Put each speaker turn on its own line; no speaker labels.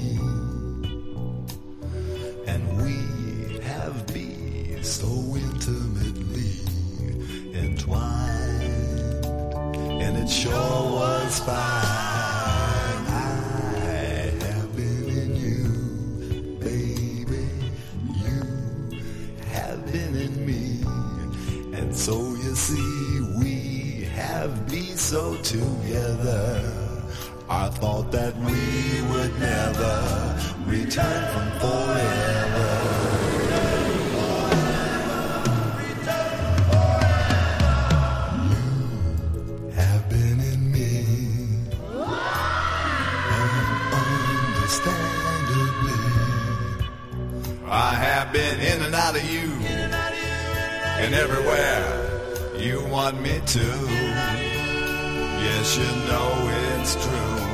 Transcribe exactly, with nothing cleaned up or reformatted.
and we have been so intimately entwined, and it sure was fine. I have been in you, baby, you have been in me, and so you see we have been so together. I thought that we would never return from forever. You have been in me, understandably. I have been in and out of you, and everywhere you want me to. Yes, you know it's true.